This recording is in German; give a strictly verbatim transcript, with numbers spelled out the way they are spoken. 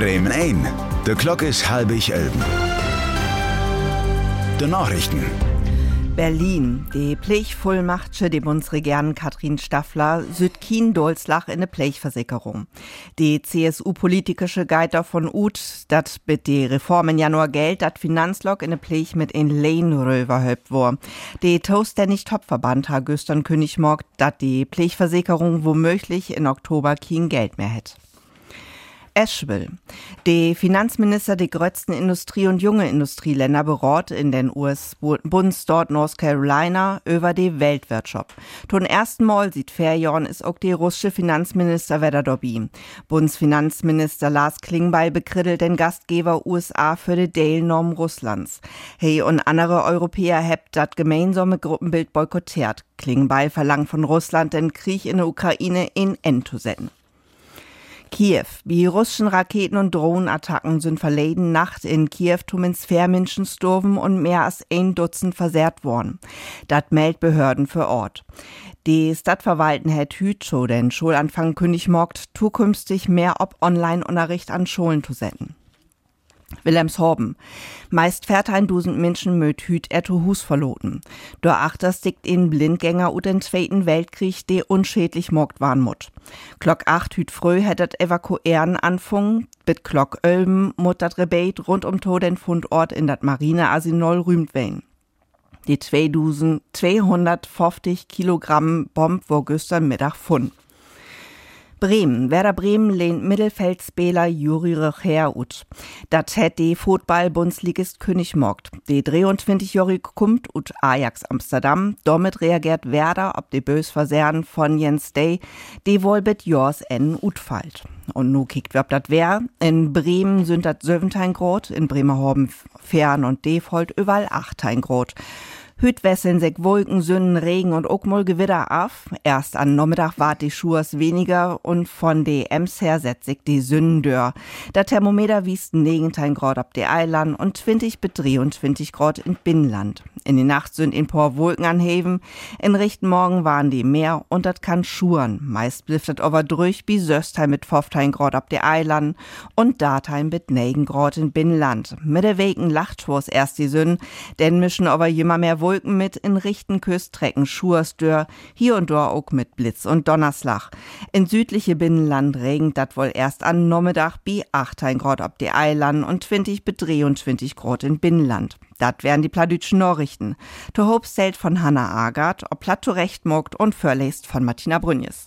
Bremen ein. Der Glock ist halb ich elben. Die Nachrichten. Berlin. Die Pflegvollmachtsche die Bundesregierung Katrin Staffler süd kien Dolzlach in de Pflegversicherung. Die C S U-politische Guide davon ut, dat mit die Reform in Januar Geld dat Finanzlog in de Pfleg mit in Lehn höbt war. Die Toastständig Topverband ha gestern König morgt, dat die Pflegversicherung womöglich in Oktober kein Geld mehr hätt. Eschwil. Die Finanzminister der größten Industrie- und junge Industrieländer berät in den U S-Bundesstaat North Carolina über die Weltwirtschaft. Zum ersten Mal sieht Fairjahren ist auch der russische Finanzminister wieder dabei. Bundesfinanzminister Lars Klingbeil bekrittelt den Gastgeber U S A für die Teilnahme Russlands. Hey und andere Europäer hebt das gemeinsame Gruppenbild boykottiert. Klingbeil verlangt von Russland den Krieg in der Ukraine in End zu setzen. Kiew. Die russischen Raketen- und Drohnenattacken sind verleden Nacht in Kiew zumindest vier Menschen gestorben und mehr als ein Dutzend versehrt worden. Das meldet Behörden vor Ort. Die Stadtverwaltung hat Hütschow den Schulanfang kündig morgt, zukünftig mehr ob Online-Unterricht an Schulen zu setzen. Wilhelmshaven. Meist viertausend Menschen möt Hüt etto Hus verloten. Durch achter stickt in Blindgänger und den Zweiten Weltkrieg, die unschädlich morgt waren mut. Glock acht Hüt früh hättet Evakuieren anfangen, bit Glock Ölben mut dat Rebate rund um to den Fundort in dat Marinearsenal rühmt wen. Die zweihundertfünfzig Kilogramm Bomb wo gestern Mittag fund. Bremen. Werder Bremen lehnt Mittelfeldspieler Juri Recher ut. Dat hätt die Football-Bundesligist König morgt. Die dreiundzwanzig-Jährige kommt ut Ajax Amsterdam. Damit reagiert Werder ob die bös Versern von Jens Day, die wohl mit Jors N ut fallt. Und nu kickt wir ob dat wär. In Bremen sind dat siebzehn Grad, in Bremerhaven, Fern und Defold überall achtzehn Grad. Hüt wesseln sich Wolken, Sünden, Regen und auch mal Gewitter auf. Erst an Nachmittag wart die Schurs weniger und von de Ems her setzt sich die Sünden dör. Der Thermometer wies neunzehn Grad ab de Eiland und zwanzig bis dreiundzwanzig Grad in Binnenland. In die Nacht sind in paar Wolken anheben. In Richten Morgen waren die mehr und dat kann schuren. Meist bliftet over durch bis Söstheim mit fünfzehn Grad ab de Eiland und Datheim mit neun Grad in Binnenland. Mit der Wegen lacht schwurs erst die Sünden, denn mischen over jümmer mehr Wolken mit in Richten Küstrecken Schursdör, hier und dort auch mit Blitz und Donnerslach. In südliche Binnenland regnet dat wohl erst an Nachmittag bi achtzehn Grad ab de Eiland und zwanzig bis dreiundzwanzig Grad in Binnenland. Dat wären die Pladütschen Nachrichten. To Hope zählt von Hanna Agard, ob Platt zurecht mogt und vorlest von Martina Brünjes.